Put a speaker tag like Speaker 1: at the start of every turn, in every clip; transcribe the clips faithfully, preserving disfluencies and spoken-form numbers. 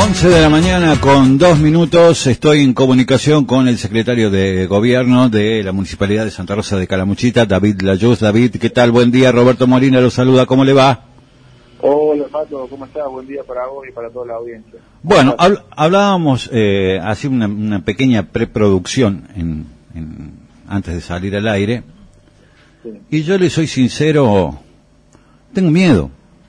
Speaker 1: once de la mañana con dos minutos, estoy en comunicación con el secretario de Gobierno de la Municipalidad de Santa Rosa de Calamuchita, David Layuz. David, ¿qué tal? Buen día, Roberto Molina lo saluda, ¿cómo le va?
Speaker 2: Hola, Pato, ¿cómo estás? Buen día para vos y para toda la audiencia.
Speaker 1: Bueno, habl hablábamos, eh, así una, una pequeña preproducción en, en, antes de salir al aire, sí. Y yo le soy sincero, tengo miedo.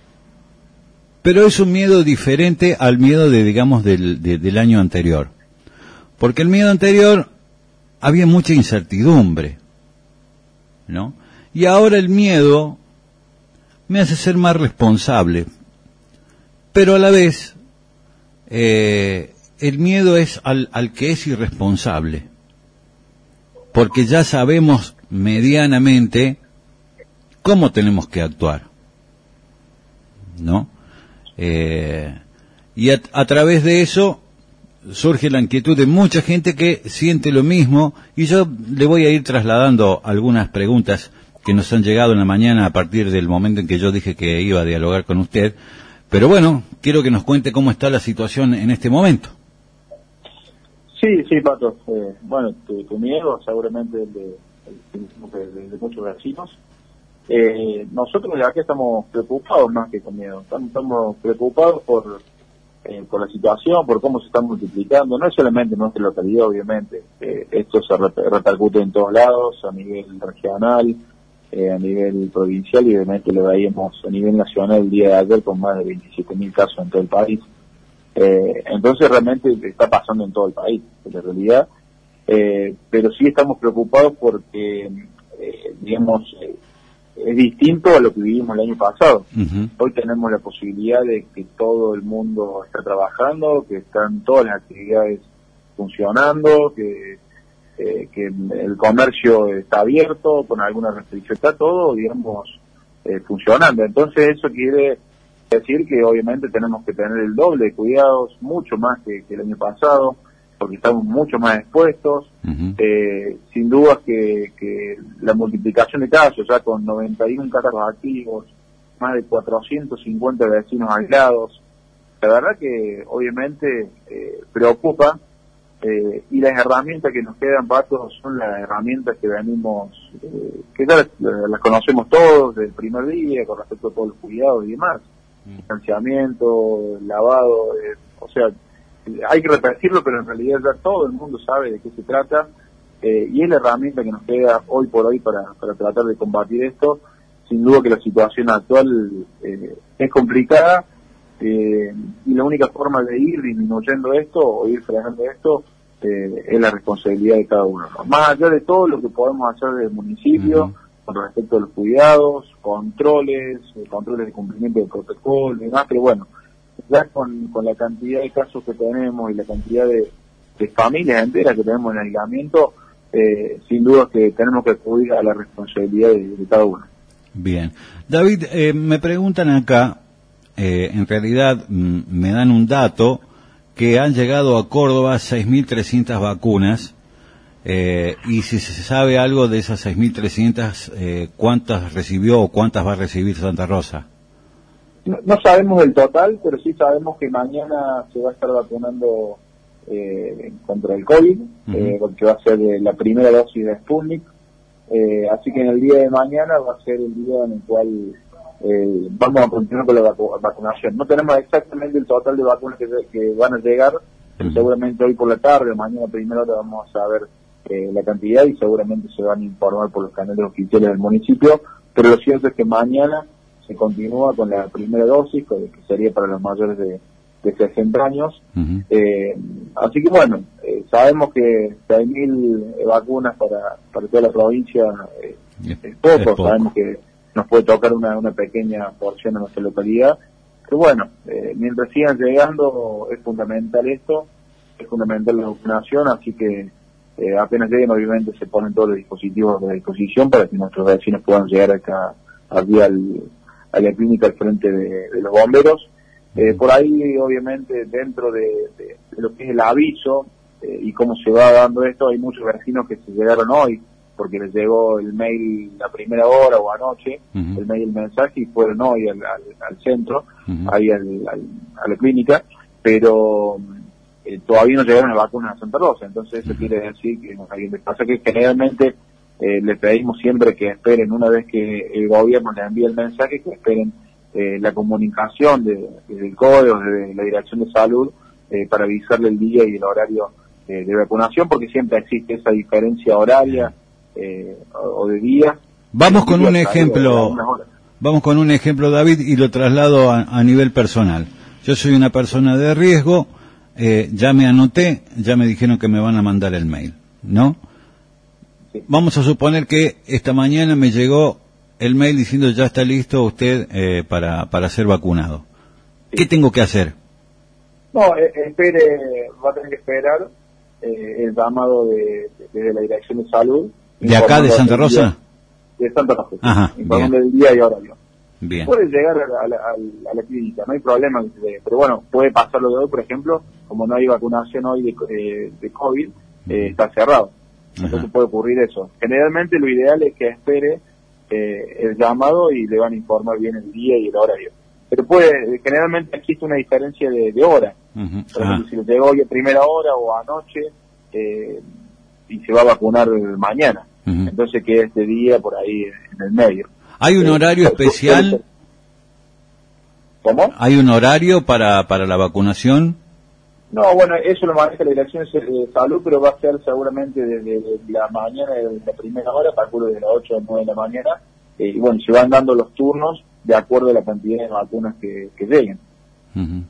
Speaker 1: Pero es un miedo diferente al miedo de, digamos, del, de, del año anterior. Porque el miedo anterior había mucha incertidumbre, ¿no? Y ahora el miedo me hace ser más responsable. Pero a la vez, eh, el miedo es al, al que es irresponsable. Porque ya sabemos medianamente cómo tenemos que actuar, ¿no? Eh, y a, a través de eso surge la inquietud de mucha gente que siente lo mismo, y yo le voy a ir trasladando algunas preguntas que nos han llegado en la mañana a partir del momento en que yo dije que iba a dialogar con usted. Pero bueno, quiero que nos cuente cómo está la situación en este momento.
Speaker 2: Sí, sí, Pato. Eh, bueno, tu, tu miedo seguramente es de, de, de, de muchos vecinos. Eh, nosotros de aquí estamos preocupados más que con miedo, estamos, estamos preocupados por eh, por la situación, por cómo se está multiplicando, no es solamente en nuestra localidad, obviamente, eh, esto se repercute en todos lados, a nivel regional, eh, a nivel provincial, y obviamente lo veíamos a nivel nacional el día de ayer con más de veintisiete mil casos en todo el país. Eh, entonces realmente está pasando en todo el país, en realidad, eh, pero sí estamos preocupados porque, eh, digamos, eh, es distinto a lo que vivimos el año pasado. Uh-huh. Hoy tenemos la posibilidad de que todo el mundo está trabajando, que están todas las actividades funcionando, que, eh, que el comercio está abierto, con alguna restricción, está todo, digamos, eh, funcionando. Entonces eso quiere decir que obviamente tenemos que tener el doble de cuidados, mucho más que, que el año pasado, porque estamos mucho más expuestos. Uh-huh. eh, sin duda que, que la multiplicación de casos, ya con noventa y uno casos activos, más de cuatrocientos cincuenta vecinos aislados, la verdad que obviamente eh, preocupa, eh, y las herramientas que nos quedan, Pato, son las herramientas que venimos, eh, que ya las, las conocemos todos desde el primer día, con respecto a todos los cuidados y demás, uh-huh. Distanciamiento, lavado, eh, o sea, hay que repetirlo, pero en realidad ya todo el mundo sabe de qué se trata, eh, y es la herramienta que nos queda hoy por hoy para, para tratar de combatir esto. Sin duda que la situación actual eh, es complicada, eh, y la única forma de ir disminuyendo esto o ir frenando esto eh, es la responsabilidad de cada uno, ¿no? Más allá de todo lo que podemos hacer desde el municipio, uh-huh. con respecto a los cuidados, controles, eh, controles de cumplimiento del protocolo y demás, pero bueno, ya con, con la cantidad de casos que tenemos y la cantidad de, de familias enteras que tenemos en aislamiento, eh, sin duda que tenemos que acudir a la responsabilidad de, de cada uno.
Speaker 1: Bien. David, eh, me preguntan acá, eh, en realidad mm, me dan un dato, que han llegado a Córdoba seis mil trescientas vacunas, eh, y si se sabe algo de esas seis mil trescientas, eh, ¿cuántas recibió o cuántas va a recibir Santa Rosa?
Speaker 2: No, no sabemos el total, pero sí sabemos que mañana se va a estar vacunando eh, contra el COVID, uh-huh. eh, porque va a ser eh, la primera dosis de Sputnik, eh, así que en el día de mañana va a ser el día en el cual eh, vamos a continuar con la vacu- vacunación. No tenemos exactamente el total de vacunas que, que van a llegar, pero uh-huh. seguramente hoy por la tarde o mañana primero vamos a saber eh, la cantidad, y seguramente se van a informar por los canales oficiales del municipio, pero lo cierto es que mañana se continúa con la primera dosis, que sería para los mayores de, de sesenta años. Uh-huh. Eh, así que bueno, eh, sabemos que seis mil vacunas para, para toda la provincia eh, es, es, poco. es poco, sabemos que nos puede tocar una, una pequeña porción en nuestra localidad, pero bueno, eh, mientras sigan llegando es fundamental esto, es fundamental la vacunación, así que eh, apenas lleguen obviamente se ponen todos los dispositivos a disposición para que nuestros vecinos puedan llegar acá aquí al a la clínica al frente de, de los bomberos. Eh, por ahí, obviamente, dentro de, de, de lo que es el aviso eh, y cómo se va dando esto, hay muchos vecinos que se llegaron hoy, porque les llegó el mail a primera hora o anoche, uh-huh. el mail, el mensaje, y fueron hoy al, al, al centro, uh-huh. ahí al, al, a la clínica. pero eh, todavía no llegaron las vacunas a Santa Rosa, entonces eso quiere decir que no hay, pasa que generalmente eh, le pedimos siempre que esperen, una vez que el gobierno le envíe el mensaje, que esperen eh, la comunicación de, de, del C O E o de la Dirección de Salud eh, para avisarle el día y el horario eh, de vacunación, porque siempre existe esa diferencia horaria eh, o, o de día.
Speaker 1: Vamos con un ejemplo, vamos con un ejemplo, David, y lo traslado a, a nivel personal. Yo soy una persona de riesgo, eh, ya me anoté, ya me dijeron que me van a mandar el mail, ¿no? Sí. Vamos a suponer que esta mañana me llegó el mail diciendo ya está listo usted eh, para, para ser vacunado. Sí. ¿Qué tengo que hacer?
Speaker 2: No, eh, espere, va a tener que esperar eh, el llamado de, de, de la Dirección de Salud.
Speaker 1: ¿De acá, de Santa Rosa?
Speaker 2: De Santa Rosa,
Speaker 1: Ajá,
Speaker 2: informando del día y horario.
Speaker 1: Bien.
Speaker 2: Puede llegar a la, a, la, a la clínica, no hay problema, pero bueno, puede pasar lo de hoy, por ejemplo, como no hay vacunación hoy de, de, de COVID, eh, está cerrado. Entonces Ajá. puede ocurrir eso. Generalmente lo ideal es que espere eh, el llamado y le van a informar bien el día y el horario. Pero puede, generalmente existe una diferencia de, de hora. Uh-huh. Por ejemplo, si le llegó hoy a primera hora o anoche, eh, y se va a vacunar mañana. Uh-huh. Entonces que este día por ahí en el medio.
Speaker 1: ¿Hay un horario eh, especial?
Speaker 2: ¿Cómo?
Speaker 1: ¿Hay un horario para, para la vacunación?
Speaker 2: No, bueno, eso lo maneja la Dirección de Salud, pero va a ser seguramente desde la mañana, de la primera hora, calculo de las ocho a las nueve de la mañana, eh, y bueno, se van dando los turnos de acuerdo a la cantidad de vacunas que, que lleguen.
Speaker 1: Uh-huh.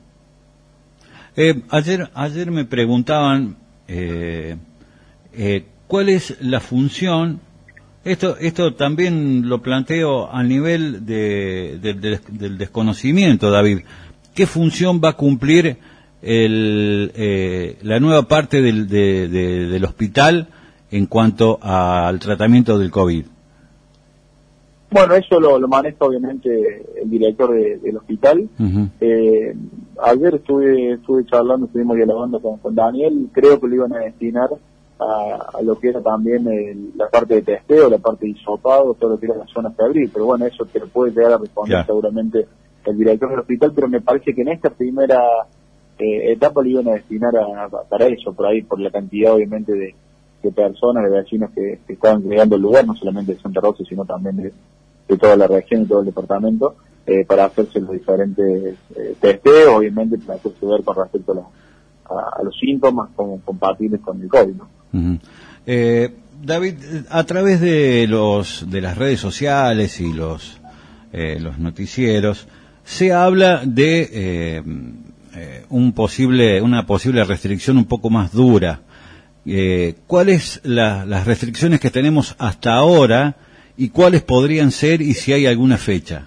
Speaker 1: eh, ayer, ayer me preguntaban eh, eh, cuál es la función. Esto, esto también lo planteo a nivel de, de, de, del desconocimiento, David. ¿Qué función va a cumplir el, eh, la nueva parte del, de, de, del hospital en cuanto al tratamiento del COVID?
Speaker 2: Bueno, eso lo, lo maneja obviamente el director de, del hospital. Uh-huh. Eh, ayer estuve, estuve charlando, estuvimos dialogando con, con Daniel, creo que lo iban a destinar A, a lo que era también el, la parte de testeo, la parte de hisopado, todo lo que era la zona febril, pero bueno, eso te lo puede llegar a responder yeah. seguramente el director del hospital, pero me parece que en esta primera eh, etapa lo iban a destinar a, a, para eso, por ahí, por la cantidad obviamente de, de personas, de vecinos que, que estaban llegando al lugar, no solamente de Santa Rosa, sino también de, de toda la región y todo el departamento, eh, para hacerse los diferentes eh, testeos, obviamente para hacerse ver con respecto a, la, a, a los síntomas como compatibles con el COVID, ¿no?
Speaker 1: Uh-huh. eh, David, a través de los de las redes sociales y los eh, los noticieros se habla de eh, eh, un posible una posible restricción un poco más dura. Eh, ¿Cuáles la, las restricciones que tenemos hasta ahora y cuáles podrían ser y si hay alguna fecha?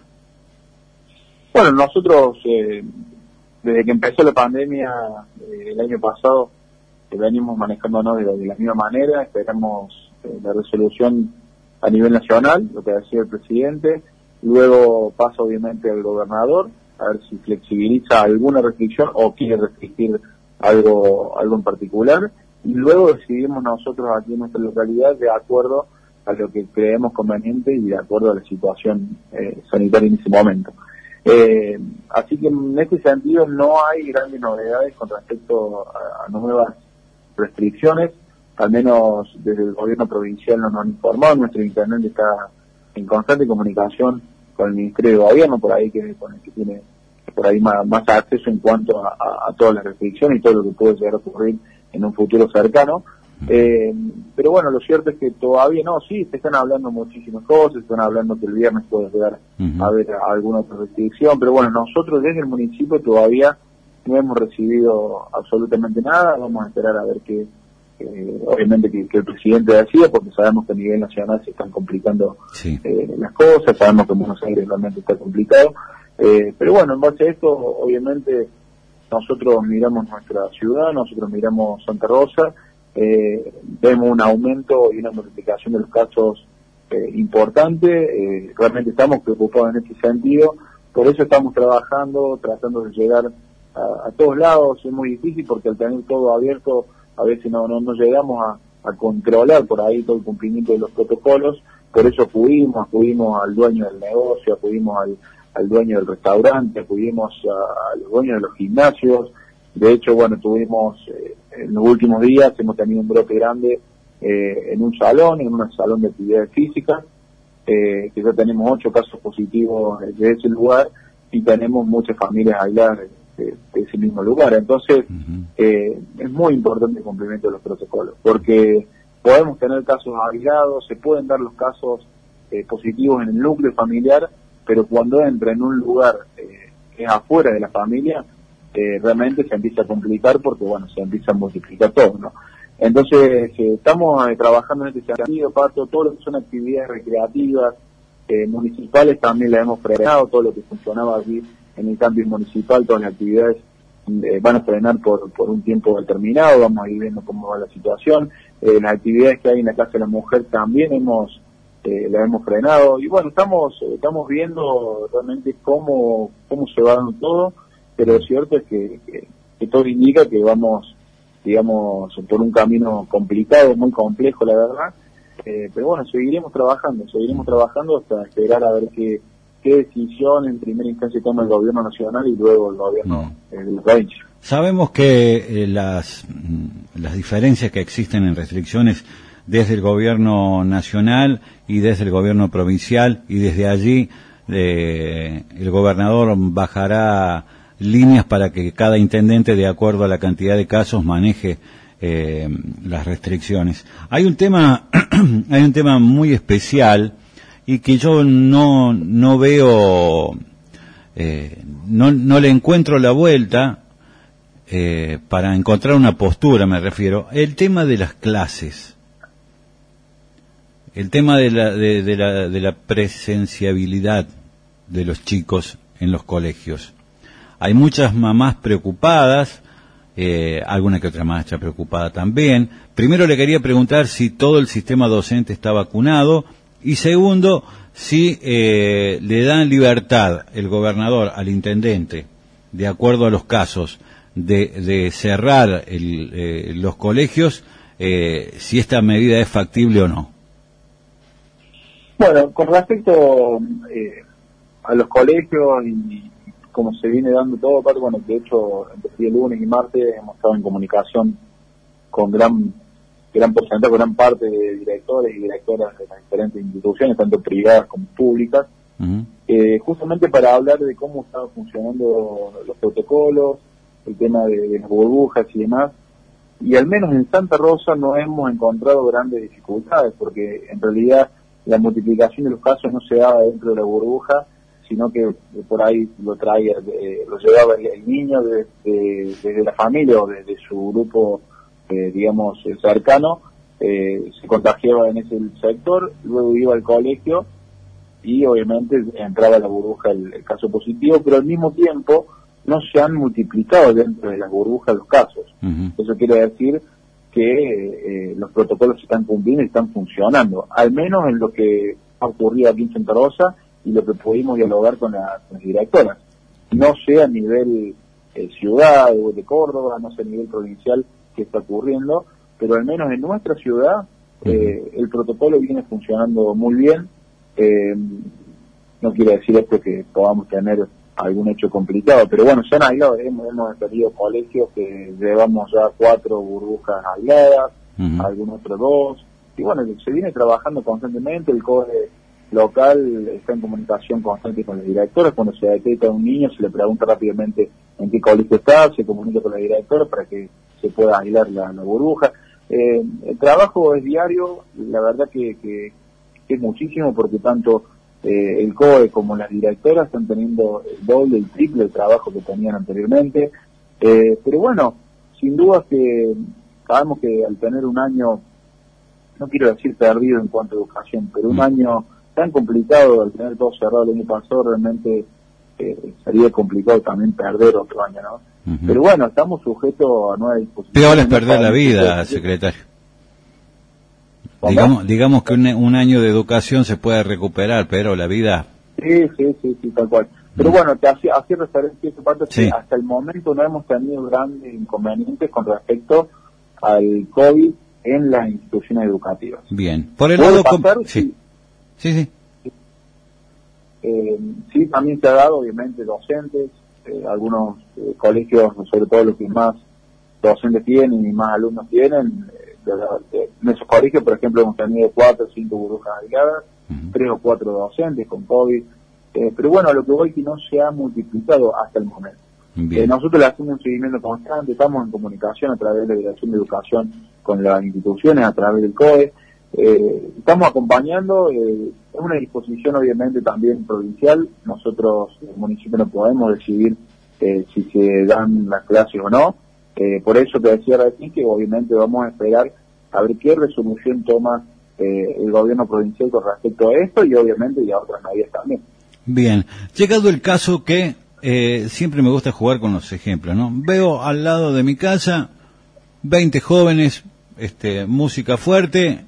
Speaker 2: Bueno, nosotros eh, desde que empezó la pandemia eh, el año pasado que venimos manejándonos de, de la misma manera, esperamos eh, la resolución a nivel nacional, lo que decía el presidente, luego pasa obviamente al gobernador, a ver si flexibiliza alguna restricción o quiere restringir algo algo en particular, y luego decidimos nosotros aquí en nuestra localidad de acuerdo a lo que creemos conveniente y de acuerdo a la situación eh, sanitaria en ese momento. Eh, así que en este sentido no hay grandes novedades con respecto a, a nuevas restricciones, al menos desde el gobierno provincial no nos han informado, nuestro intendente está en constante comunicación con el Ministerio de Gobierno, por ahí que con el que tiene por ahí más, más acceso en cuanto a, a, a todas las restricciones y todo lo que puede llegar a ocurrir en un futuro cercano. Eh, pero bueno, lo cierto es que todavía no, sí, se están hablando muchísimas cosas, se están hablando que el viernes puede llegar uh-huh. a haber alguna otra restricción, pero bueno, nosotros desde el municipio todavía no hemos recibido absolutamente nada, vamos a esperar a ver qué, eh, obviamente que, que el presidente decida, porque sabemos que a nivel nacional se están complicando sí. eh, las cosas, sabemos que en Buenos Aires realmente está complicado, eh, pero bueno, en base a esto, obviamente, nosotros miramos nuestra ciudad, nosotros miramos Santa Rosa, eh, vemos un aumento y una multiplicación de los casos eh, importante, eh, realmente estamos preocupados en este sentido, por eso estamos trabajando, tratando de llegar a, a todos lados, es muy difícil porque al tener todo abierto a veces no, no, no llegamos a, a controlar por ahí todo el cumplimiento de los protocolos, por eso acudimos, acudimos al dueño del negocio, acudimos al, al dueño del restaurante, acudimos a, a los dueños de los gimnasios, De hecho, bueno, tuvimos, eh, en los últimos días hemos tenido un brote grande eh, en un salón, en un salón de actividades físicas, eh, que ya tenemos ocho casos positivos de ese lugar y tenemos muchas familias aisladas de, de, de ese mismo lugar. Entonces, uh-huh. eh, es muy importante el cumplimiento de los protocolos, porque podemos tener casos aislados, se pueden dar los casos eh, positivos en el núcleo familiar, pero cuando entra en un lugar eh, que es afuera de la familia, eh, realmente se empieza a complicar porque, bueno, se empieza a multiplicar todo, ¿no? Entonces, eh, estamos eh, trabajando en este sentido, Pato, todo lo que son actividades recreativas, eh, municipales también las hemos frenado, todo lo que funcionaba aquí en el campus municipal, todas las actividades eh, van a frenar por, por un tiempo determinado, vamos a ir viendo cómo va la situación, eh, las actividades que hay en la Casa de la Mujer también hemos eh, las hemos frenado, y bueno, estamos estamos viendo realmente cómo, cómo se va dando todo, pero lo cierto es que, que, que todo indica que vamos, digamos, por un camino complicado, muy complejo, la verdad, eh, pero bueno, seguiremos trabajando, seguiremos trabajando hasta esperar a ver qué, qué decisión en primera instancia toma el gobierno nacional y luego el gobierno eh, de la provincia.
Speaker 1: Sabemos que eh, las, las diferencias que existen en restricciones desde el gobierno nacional y desde el gobierno provincial, y desde allí eh, el gobernador bajará líneas para que cada intendente, de acuerdo a la cantidad de casos, maneje eh, las restricciones. Hay un tema, hay un tema muy especial y que yo no no veo, eh, no no le encuentro la vuelta eh, para encontrar una postura, me refiero. El tema de las clases, el tema de la de, de la de la presenciabilidad de los chicos en los colegios. Hay muchas mamás preocupadas, eh, alguna que otra maestra preocupada también. Primero le quería preguntar si todo el sistema docente está vacunado y segundo, si eh, le dan libertad el gobernador al intendente, de acuerdo a los casos, de, de cerrar el, eh, los colegios, eh, si esta medida es factible o no.
Speaker 2: Bueno, con respecto eh, a los colegios y como se viene dando todo, bueno, de hecho, entre el lunes y martes hemos estado en comunicación con gran gran porcentaje, gran parte de directores y directoras de las diferentes instituciones, tanto privadas como públicas, uh-huh. eh, justamente para hablar de cómo estaban funcionando los protocolos, el tema de, de las burbujas y demás, y al menos en Santa Rosa no hemos encontrado grandes dificultades, porque en realidad la multiplicación de los casos no se daba dentro de la burbuja, sino que por ahí lo traía, eh, lo llevaba el, el niño desde de, de, de la familia o desde de su grupo, eh, digamos, cercano, eh, se contagiaba en ese sector, luego iba al colegio y obviamente entraba a la burbuja el, el caso positivo, pero al mismo tiempo no se han multiplicado dentro de las burbujas los casos. Uh-huh. Eso quiere decir que eh, los protocolos se están cumpliendo y están funcionando, al menos en lo que ha ocurrido aquí en Santa Rosa y lo que pudimos dialogar con, la, con las directoras. No sé a nivel eh, ciudad o de Córdoba, no sé a nivel provincial qué está ocurriendo, pero al menos en nuestra ciudad eh, el protocolo viene funcionando muy bien. Eh, no quiere decir esto que podamos tener algún hecho complicado, pero bueno, se han aislado, hemos, hemos perdido colegios que llevamos ya cuatro burbujas aisladas, uh-huh. algunos otros dos, y bueno, se viene trabajando constantemente, el C O E local está en comunicación constante con los directores, cuando se detecta un niño se le pregunta rápidamente en qué colegio está, se comunica con la directora para que se pueda aislar la, la burbuja. Eh, el trabajo es diario, la verdad que, que, que es muchísimo porque tanto eh, el C O E como las directoras están teniendo el doble y triple el trabajo que tenían anteriormente, eh, pero bueno, sin duda que sabemos que al tener un año, no quiero decir perdido en cuanto a educación, pero un año tan complicado, al tener todo cerrado el año pasado, realmente eh, sería complicado también perder otro año, ¿no? Uh-huh. Pero bueno, estamos sujetos a nuevas disposiciones.
Speaker 1: Peor es perder la vida, secretario. Digamos, digamos que un, un año de educación se puede recuperar, pero la vida...
Speaker 2: Sí, sí, sí, sí, tal cual. Pero bueno, te hacía, hacía referencia a esa parte, sí. Que hasta el momento no hemos tenido grandes inconvenientes con respecto al COVID en las instituciones educativas.
Speaker 1: Bien. Por el lado...
Speaker 2: Pasar,
Speaker 1: sí. sí. Sí, sí.
Speaker 2: Eh, sí, también se ha dado, obviamente, docentes, eh, algunos eh, colegios, sobre todo los que más docentes tienen y más alumnos tienen, eh, de, de, en esos colegios, por ejemplo, hemos tenido cuatro o cinco burbujas aisladas, uh-huh. tres o cuatro docentes con COVID, eh, pero bueno, lo que voy es que no se ha multiplicado hasta el momento. Eh, nosotros le hacemos un seguimiento constante, estamos en comunicación a través de la Dirección de Educación con las instituciones, a través del C O E, eh, estamos acompañando, eh, es una disposición obviamente también provincial, nosotros el municipio no podemos decidir eh, si se dan las clases o no, eh, por eso te decía recién que obviamente vamos a esperar a ver qué resolución toma eh, el gobierno provincial con respecto a esto y obviamente y a otras medidas también.
Speaker 1: Bien, llegado el caso que Eh, siempre me gusta jugar con los ejemplos, ¿no? Veo al lado de mi casa veinte jóvenes, este, música fuerte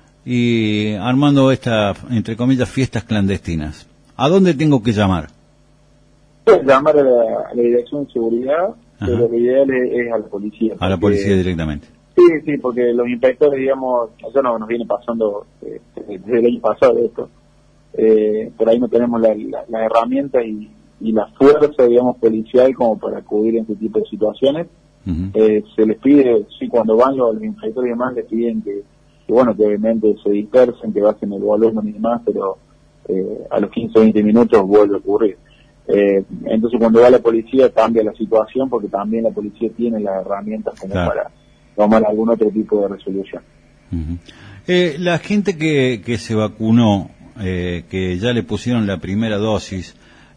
Speaker 1: y armando esta, entre comillas, fiestas clandestinas. ¿A dónde tengo que llamar?
Speaker 2: Puedes llamar a la, a la Dirección de Seguridad, Ajá. pero lo ideal es, es a la policía.
Speaker 1: A la policía directamente.
Speaker 2: Sí, sí, porque los inspectores, digamos, eso no nos viene pasando eh, desde el año pasado esto. Eh, por ahí no tenemos la, la, la herramienta y y la fuerza, digamos, policial como para acudir en este tipo de situaciones. Uh-huh. Eh, se les pide, sí, cuando van los, los inspectores y demás, les piden que, que, bueno, que obviamente se dispersen, que bajen el volumen y demás, pero eh, a los quince o veinte minutos vuelve a ocurrir. Eh, entonces, cuando va la policía, cambia la situación, porque también la policía tiene las herramientas como claro. para tomar algún otro tipo de resolución.
Speaker 1: Uh-huh. Eh, la gente que, que se vacunó, eh, que ya le pusieron la primera dosis,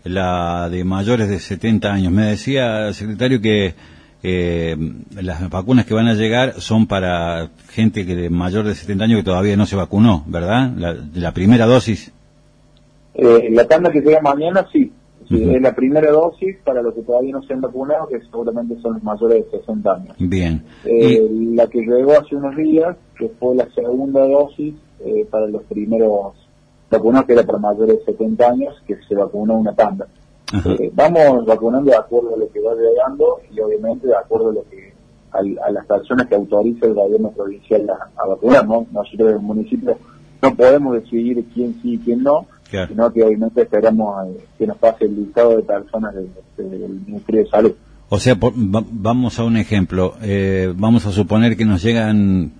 Speaker 1: la de mayores de setenta años. Me decía, secretario, que eh, las vacunas que van a llegar son para gente que de mayor de setenta años que todavía no se vacunó, ¿verdad? La, la primera dosis.
Speaker 2: Eh, la tanda que llega mañana, sí. sí uh-huh. Es la primera dosis para los que todavía no se han vacunado, que seguramente son los mayores de sesenta años.
Speaker 1: Bien.
Speaker 2: Eh, y... La que llegó hace unos días, que fue la segunda dosis eh, para los primeros vacunados, que era para mayores de setenta años, que se vacunó una tanda. Eh, vamos vacunando de acuerdo a lo que va llegando y obviamente de acuerdo a lo que a, a las personas que autoriza el gobierno provincial a, a vacunar, ¿no? Nosotros en el municipio no podemos decidir quién sí y quién no, claro. sino que obviamente esperamos eh, que nos pase el listado de personas de, de, del Ministerio de Salud.
Speaker 1: O sea, por, va, vamos a un ejemplo, eh, vamos a suponer que nos llegan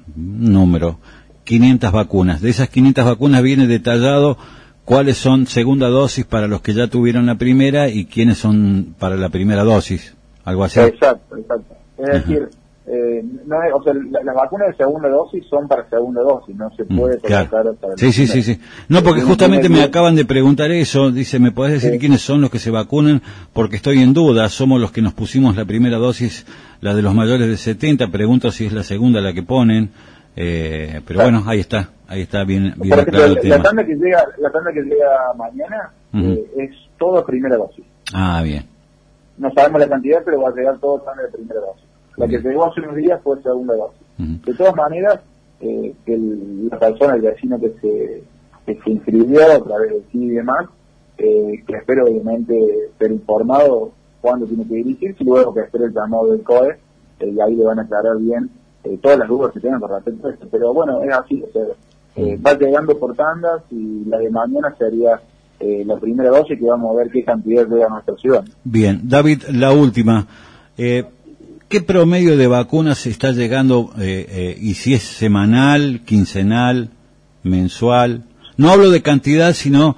Speaker 1: un número, quinientas vacunas. De esas quinientas vacunas viene detallado cuáles son segunda dosis para los que ya tuvieron la primera y quiénes son para la primera dosis, algo así.
Speaker 2: Exacto, exacto. Es Ajá. decir, eh, no es, o sea, la, las vacunas de segunda dosis son para segunda dosis, no se puede mm, colocar
Speaker 1: claro.
Speaker 2: para
Speaker 1: sí, sí, sí, sí. No, porque justamente me acaban de preguntar eso, dice, ¿me podés decir sí. quiénes son los que se vacunan? Porque estoy en duda, somos los que nos pusimos la primera dosis, la de los mayores de setenta, pregunto si es la segunda la que ponen. Eh, pero claro. bueno, ahí está, ahí está bien, bien
Speaker 2: Por
Speaker 1: claro el
Speaker 2: la,
Speaker 1: tema.
Speaker 2: La tanda que llega, la tanda que llega mañana uh-huh. eh, es toda primera dosis.
Speaker 1: Ah, bien.
Speaker 2: No sabemos la cantidad, pero va a llegar todo tanda de primera dosis. La bien. que llegó hace unos días fue segunda dosis. Uh-huh. De todas maneras, eh, que el, la persona, el vecino que se, que se inscribió a través del C I D y demás, eh, que espero obviamente ser informado cuándo tiene que dirigirse, y luego que espere el llamado del C O E, eh, y ahí le van a aclarar bien Eh, todas las dudas que tengan con respecto a esto, pero bueno, es así, o sea, eh, va llegando por tandas y la de mañana sería eh, la primera dosis que vamos a ver qué cantidad llega a nuestra ciudad.
Speaker 1: Bien, David, la última, eh, ¿qué promedio de vacunas está llegando eh, eh, y si es semanal, quincenal, mensual? No hablo de cantidad, sino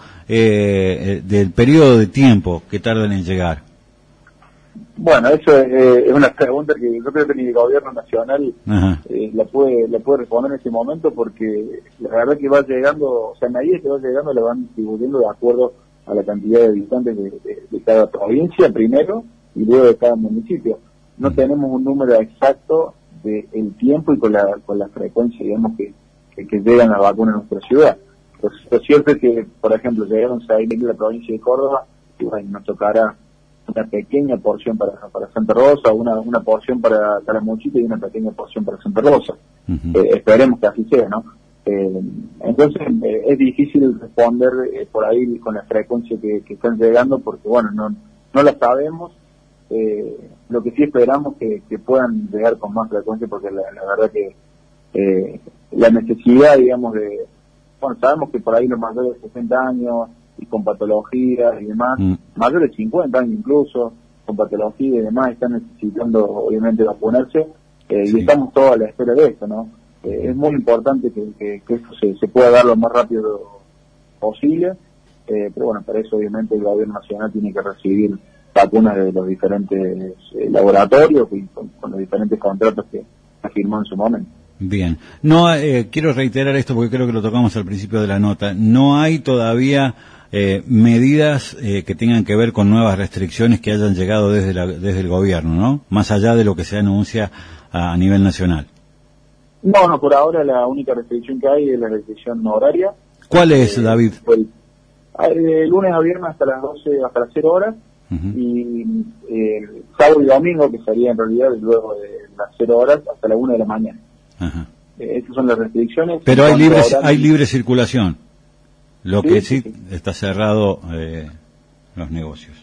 Speaker 1: eh, del periodo de tiempo que tardan en llegar.
Speaker 2: Bueno, eso es, eh, es una pregunta que yo creo que ni el gobierno nacional eh, la puede la puede responder en este momento, porque la verdad que va llegando, o sea, a medida que va llegando la van distribuyendo de acuerdo a la cantidad de habitantes de, de, de cada provincia primero y luego de cada municipio. No tenemos un número exacto del de tiempo y con la con la frecuencia, digamos, que, que, que llegan las vacunas a nuestra ciudad. Pues, lo cierto es que, por ejemplo, llegaron seis mil de la provincia de Córdoba y bueno, nos tocará una pequeña porción para para Santa Rosa, una una porción para Calamuchita y una pequeña porción para Santa Rosa. Uh-huh. Eh, esperemos que así sea, ¿no? Eh, entonces eh, es difícil responder eh, por ahí con la frecuencia que, que están llegando, porque bueno, no no la sabemos. Eh, lo que sí esperamos que, que puedan llegar con más frecuencia, porque la, la verdad que eh, la necesidad, digamos, de, bueno, sabemos que por ahí los mayores de sesenta años y con patologías y demás, mm. mayores de cincuenta años incluso, con patología y demás están necesitando obviamente vacunarse, eh,
Speaker 1: sí.
Speaker 2: y estamos todos a la espera de esto, ¿no? Eh, es muy importante que, que, que esto se, se pueda dar lo más rápido posible, eh, pero bueno, para eso obviamente el gobierno nacional tiene que recibir vacunas de los diferentes eh, laboratorios y con, con los diferentes contratos que firmó en su momento.
Speaker 1: Bien, no eh, quiero reiterar esto porque creo que lo tocamos al principio de la nota. No hay todavía eh, medidas eh, que tengan que ver con nuevas restricciones que hayan llegado desde la, desde el gobierno, ¿no? Más allá de lo que se anuncia a, a nivel nacional.
Speaker 2: No, no, por ahora la única restricción que hay es la restricción horaria.
Speaker 1: ¿Cuál es, eh, David?
Speaker 2: El, el lunes a viernes hasta las doce, hasta las cero horas, uh-huh. y el eh, sábado y domingo, que sería en realidad luego de las cero horas hasta la una de la mañana.
Speaker 1: Ajá.
Speaker 2: Eh, esas son las restricciones.
Speaker 1: Pero hay libre, hay libre circulación. Lo sí, que sí, sí está cerrado eh, los negocios.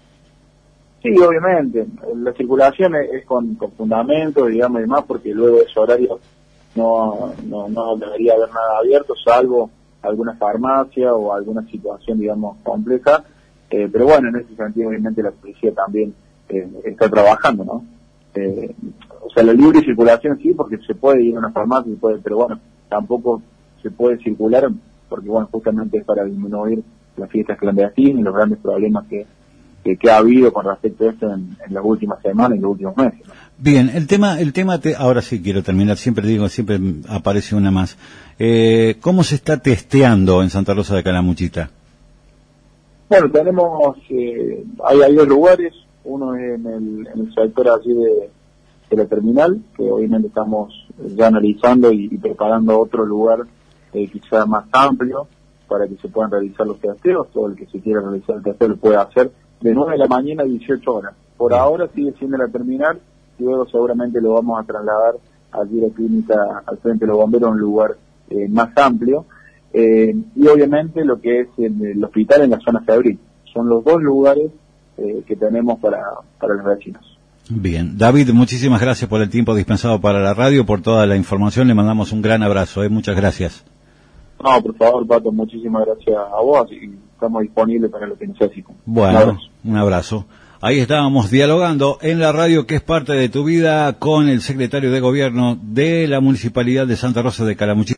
Speaker 2: Sí, obviamente. La circulación es, es con, con fundamento, digamos, y demás, porque luego de ese horario no, no, no debería haber nada abierto, salvo alguna farmacia o alguna situación, digamos, compleja. Eh, pero bueno, en ese sentido, obviamente, la policía también eh, está trabajando, ¿no? Eh, o sea, la libre circulación sí, porque se puede ir a una farmacia, se puede, pero bueno, tampoco se puede circular, porque bueno, justamente es para disminuir las fiestas clandestinas y los grandes problemas que, que, que ha habido con respecto a esto en, en las últimas semanas y los últimos meses, ¿no?
Speaker 1: Bien, el tema, el tema, te, ahora sí quiero terminar, siempre digo, siempre aparece una más. Eh, ¿Cómo se está testeando en Santa Rosa de Calamuchita?
Speaker 2: Bueno, tenemos, eh, hay, hay dos lugares, uno es en el, en el sector allí de, de la terminal, que obviamente estamos ya analizando y, y preparando otro lugar eh, quizá más amplio para que se puedan realizar los testeos. Todo el que se quiera realizar el testeo lo puede hacer de nueve de la mañana a dieciocho horas. Por ahora sigue siendo la terminal, y luego seguramente lo vamos a trasladar allí a la clínica al frente de los bomberos, a un lugar eh, más amplio. Eh, y obviamente lo que es el, el hospital en la zona febril. Son los dos lugares eh, que tenemos para, para los vecinos.
Speaker 1: Bien, David, muchísimas gracias por el tiempo dispensado para la radio, por toda la información, le mandamos un gran abrazo, ¿eh? Muchas gracias.
Speaker 2: No, por favor, Pato, muchísimas gracias a vos y estamos disponibles para lo que necesiten.
Speaker 1: Bueno, un abrazo. Un abrazo. Ahí estábamos dialogando en la radio, que es parte de tu vida, con el secretario de Gobierno de la Municipalidad de Santa Rosa de Calamuchita.